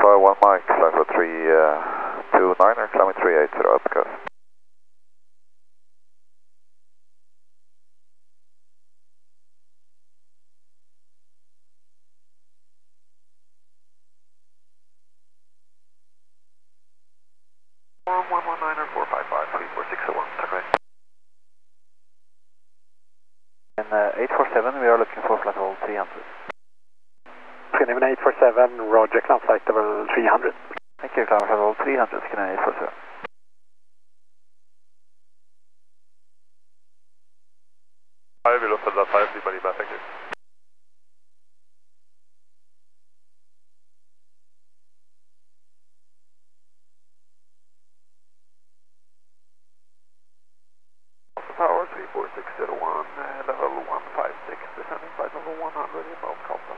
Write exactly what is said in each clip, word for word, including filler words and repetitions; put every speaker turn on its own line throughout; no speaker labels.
Alpha one Mike, Alpha three two niner, climbing three eight zero up coast. one one niner four five five three four six zero one, tuck right. And uh, eight four seven, we are looking for flight level three hundred.
Scandinavian eight four seven, roger, climb flight level three hundred.
Thank you, climb flight level three hundred, Scandinavian eight four seven.
I will open that five, everybody back, thank you.
Tower three four six zero one, uh, level one five six, descending flight level one hundred in Mount Calton.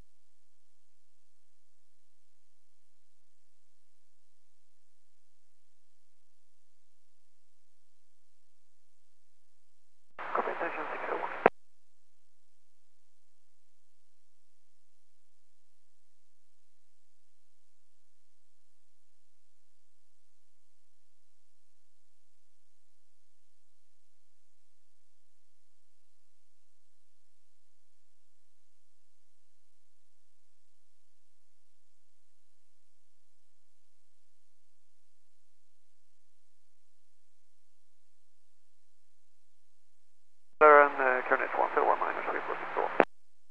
Copy, intention six zero one. Sir, and uh, Coordinate one zero one niner three four six zero one.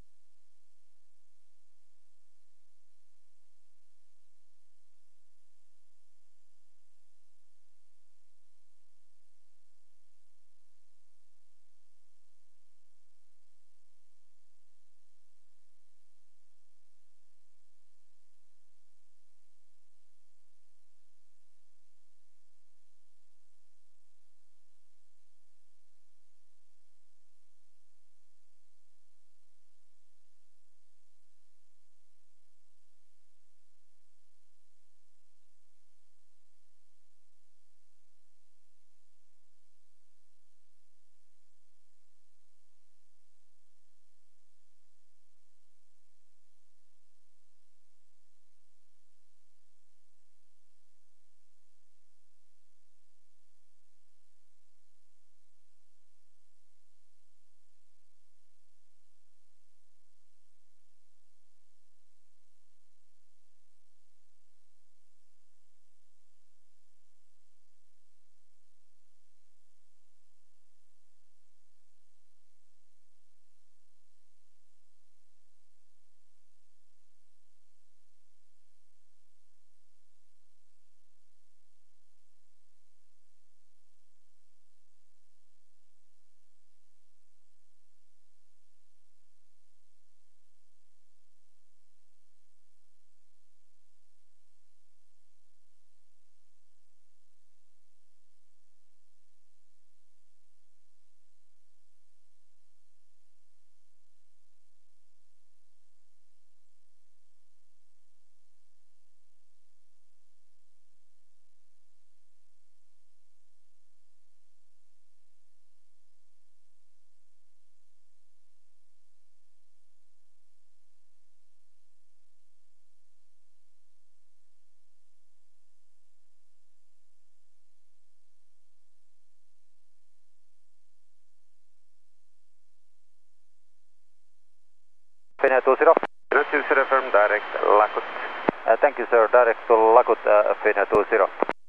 Finnair two zero.
Finnair two zero firm, direct Lakut.
Uh, thank you, sir. Direct to Lakut, uh, Finnair two zero.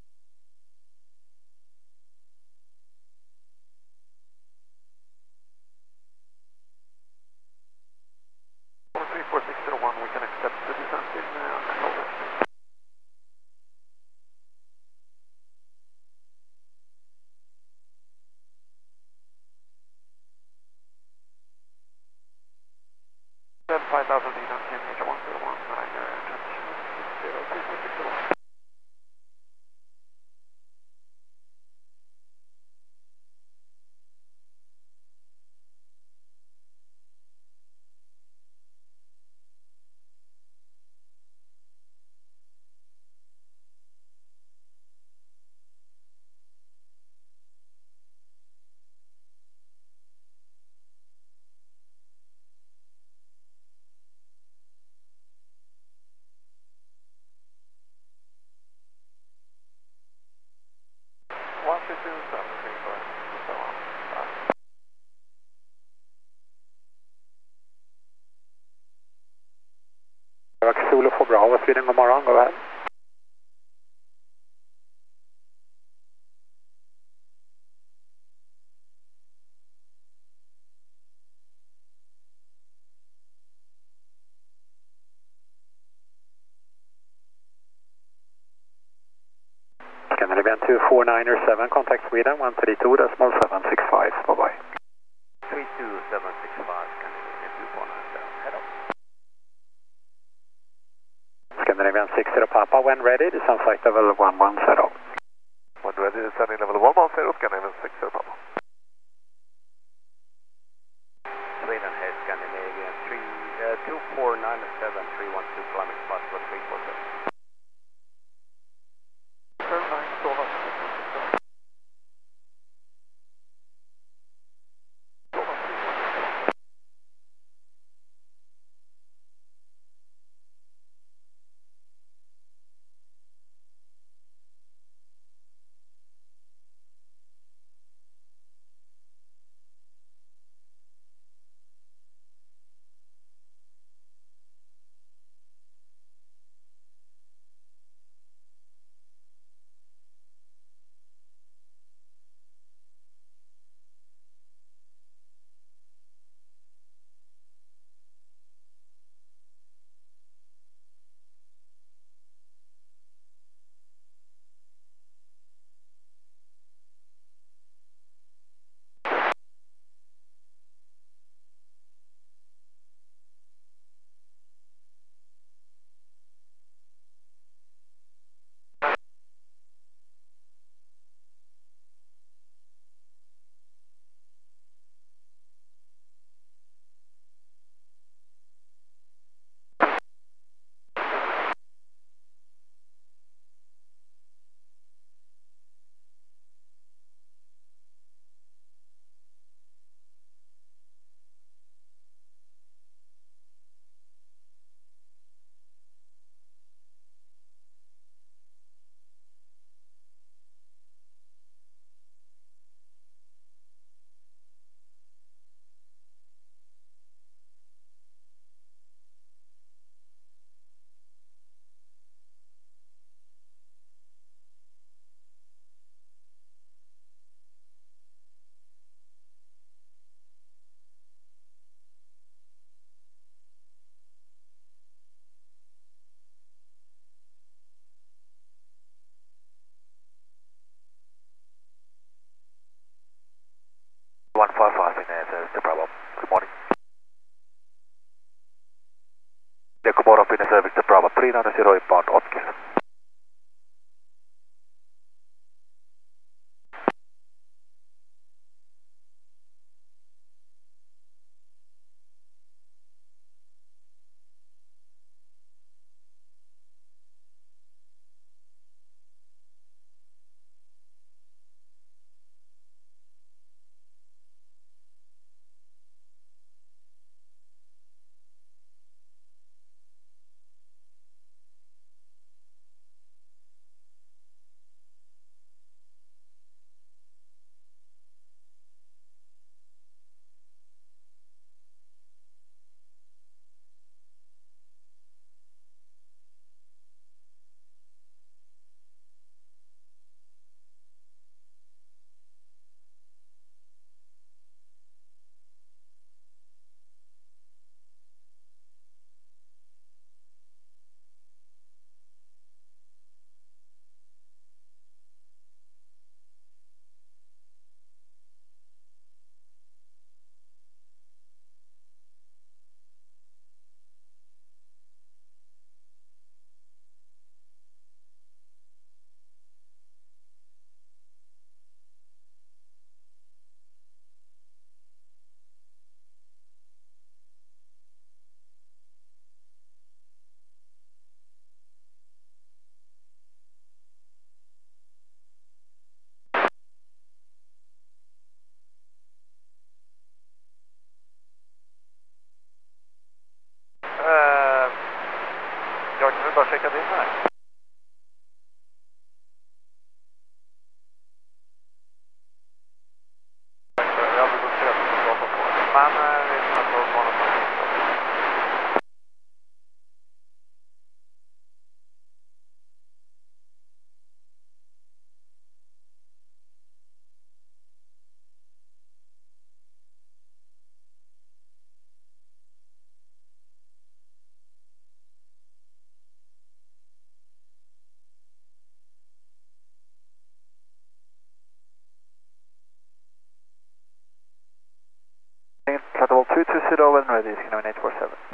three four six zero one, we can accept the descent in uh, Andover. five thousand eight hundred, one zero one nine, uh, transition six zero three four six zero one.
Bravo Sweden, god morgon, go ahead. Scandinavian two four nine seven, contact Sweden, one three two decimal seven six five, bye bye.
three two seven six five, Scandinavian two four nine seven, head up.
Scandinavian six zero Papa, when ready, descend flight level one one zero.
When ready, descending level one one zero, Scandinavian six zero Papa.
Sweden head, Scandinavian three, uh, two four nine seven, three one two, climbing fast for three four seven.
Turn nine, Stola.
two two zero when ready, Skyline eight four seven.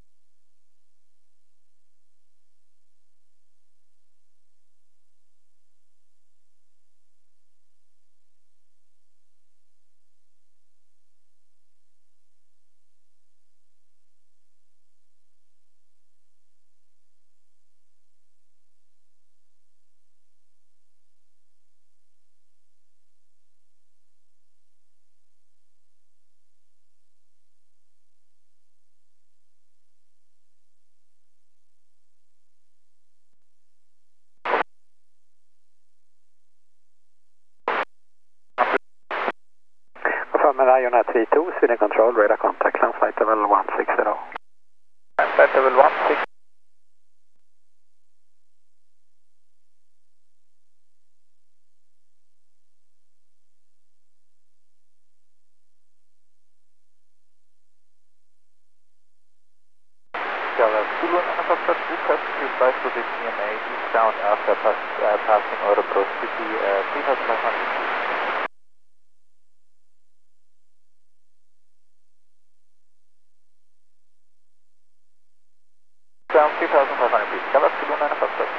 Confirm med Iona three two, Sweden Control, radar contact, land flight level one six zero.
Flight level one six. Zulu Manifest request to fly to the P M A eastbound after pass, uh, passing Örebro City, uh, three thousand five hundred feet. Down three thousand five hundred feet. Kalla Zulu Manifest.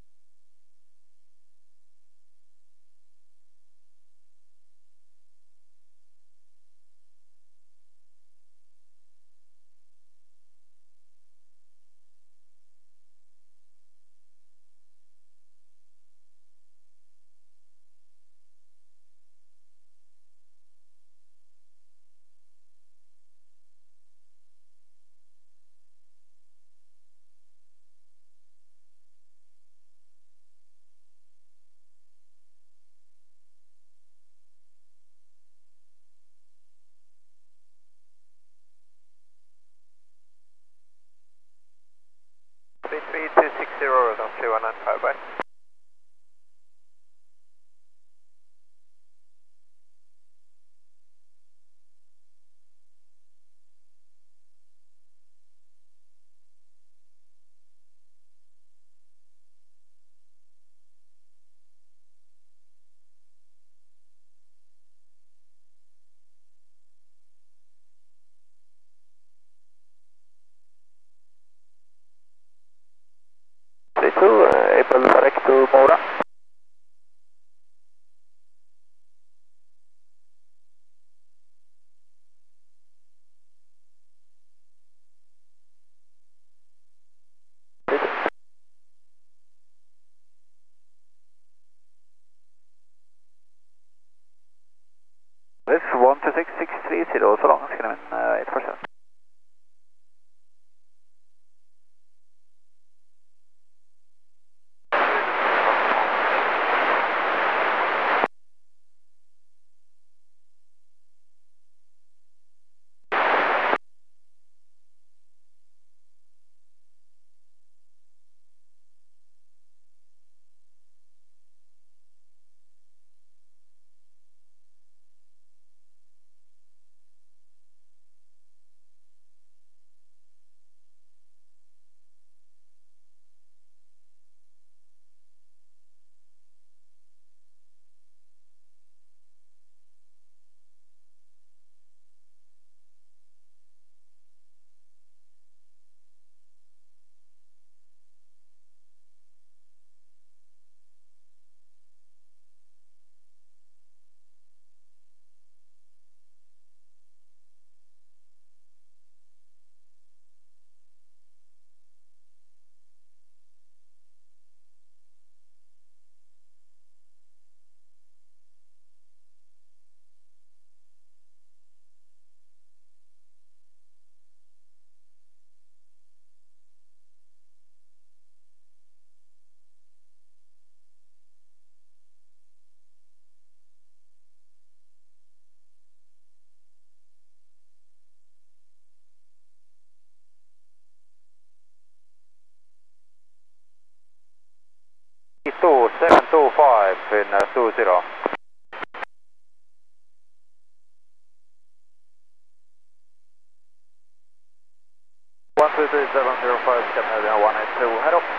three two six zero on three one nine five, bye. three two, uh, April direct to Mora. This is one two six six three zero, så långt ska ni uh, eight four seven. two seven two five in uh, two zero. one two three seven zero five, Scandinavia one eight two, head up.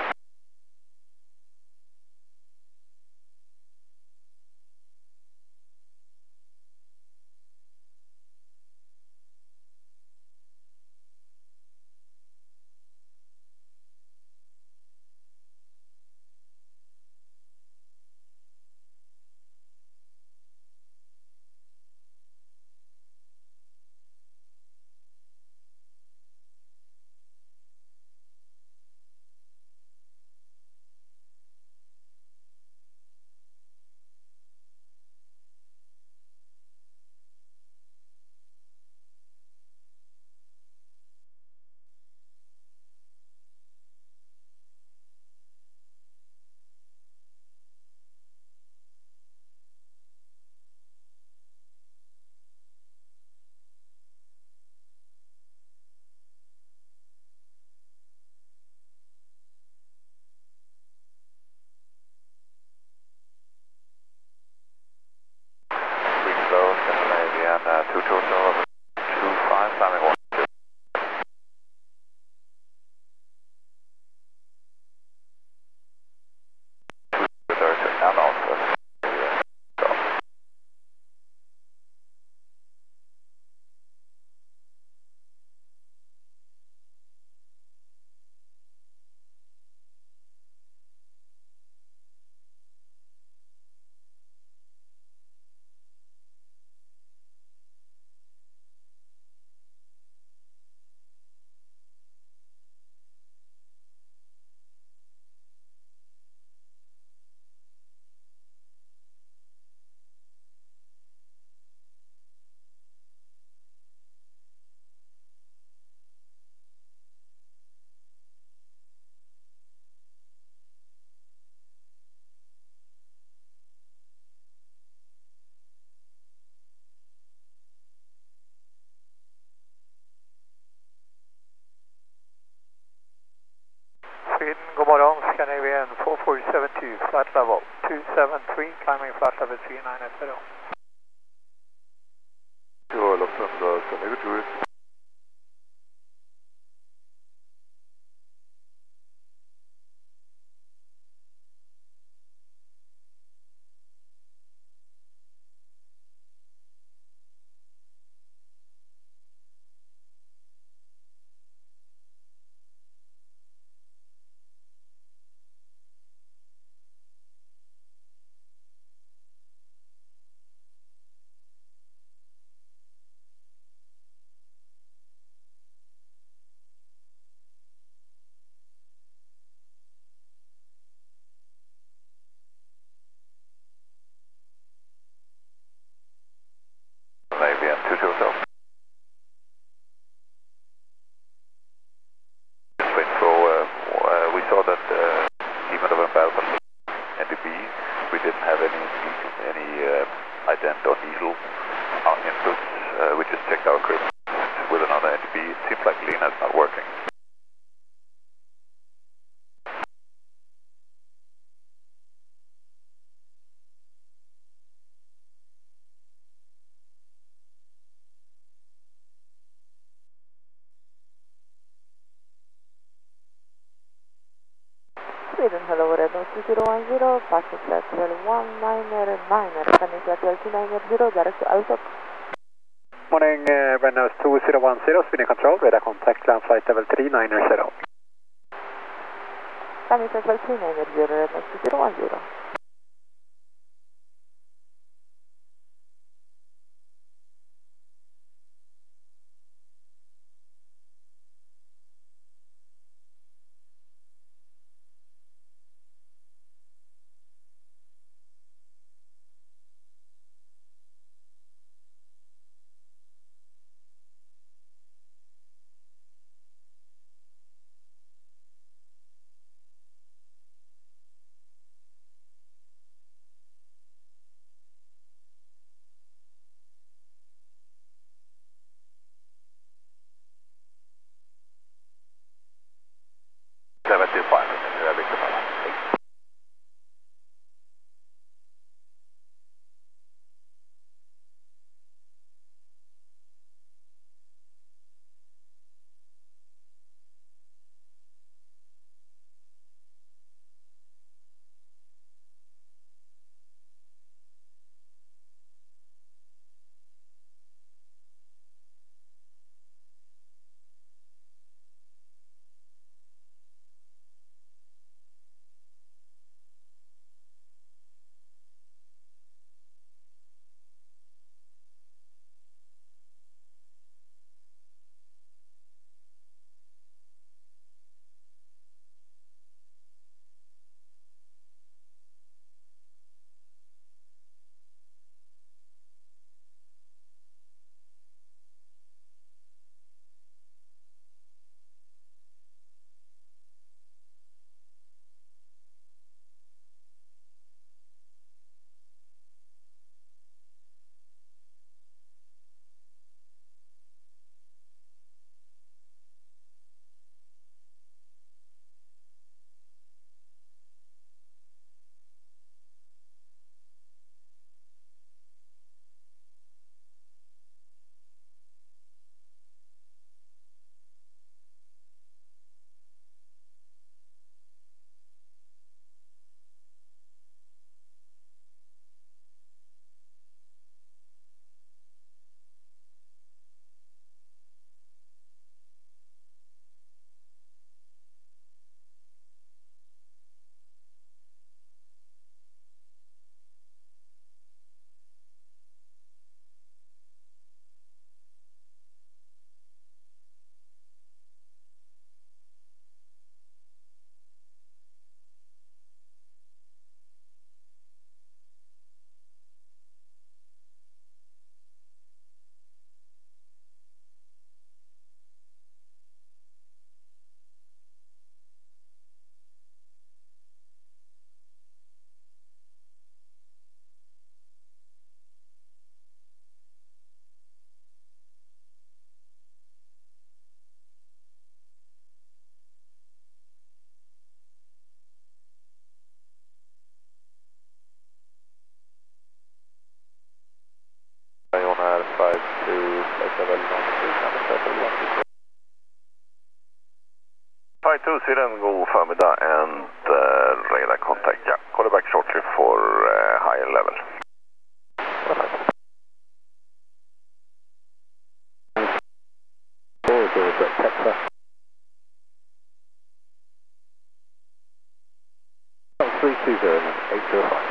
Scandinavian four four seven two, flight level two seven three, climbing flight level three nine zero.
Det var Lufthansa Scandinavia. Scandinavian two two hotel. Wait for, uh, uh, we saw that uh, Lima November Alpha N D B, we didn't have any any uh, ident or diesel on inputs. Uh, we just checked our equipment with another N D B. It seems like Lena's not working.
Sweden, hello, Red Nose two zero one zero, passing flight level one nine nine, sending flight level two nine zero, direct to Alsop.
Morning, uh, Red Nose two zero one zero, Sweden Control, radar contact, land flight level three nine zero.
Landing flight level three nine zero, Red Nose two zero one zero.
two, Sweden, god förmiddag and uh, radar contact. Yeah, call you back shortly for uh, higher level.
three two zero eight zero five.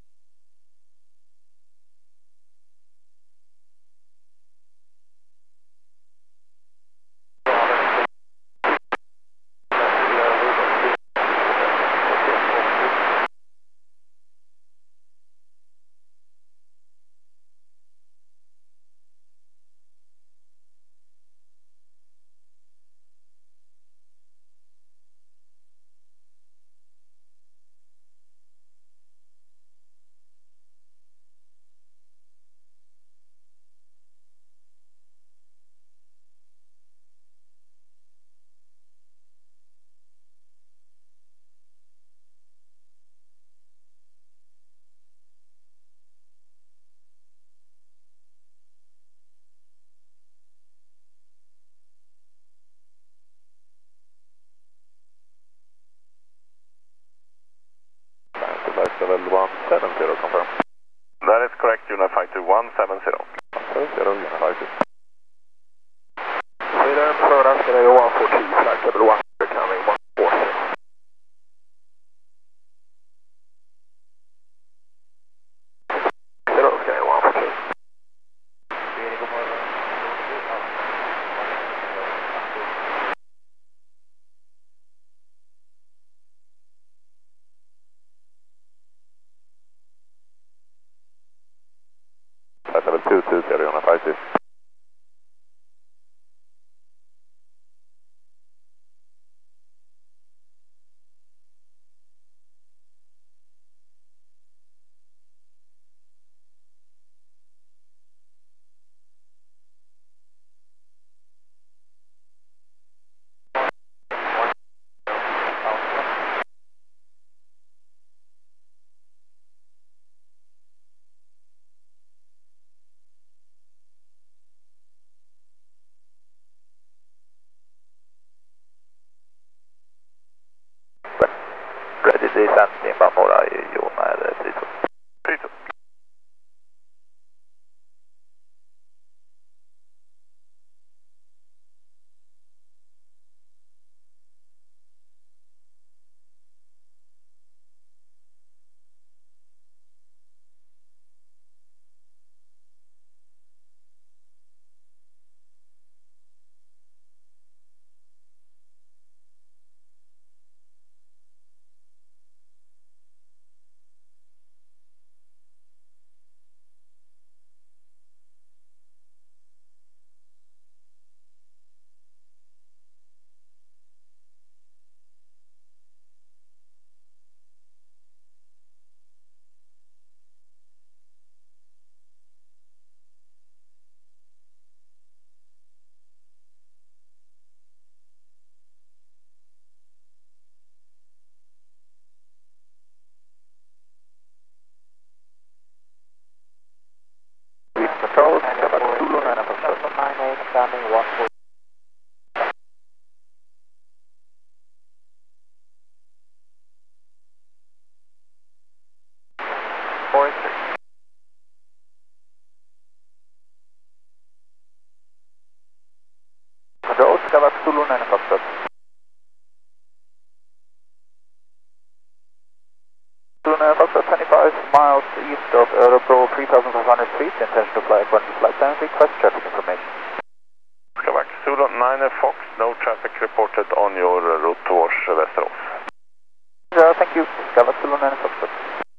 Level one seven zero, confirm.
That is correct, Unit five two one seven zero.
seven zero, Unit five two.
Sweden, Florida, Scenario one four two, flight level one, coming one four six. Zero, Scenario one four two.
Level two two zero, Unit five two.
Ready descent in Bamora, Jona är three two.
three two.
Control, Zulu nine eight, standing one four. four three. Control, Skavak Zulu nine Foxtrot. Zulu nine Foxtrot, twenty-five miles east of Örebro, three thousand five hundred feet, intention to fly according to flight plan, request traffic information.
Skavak Zulu nine Fox, no traffic reported on your route towards Västerås.
Yeah, thank you, Skavak Zulu nine Foxtrot.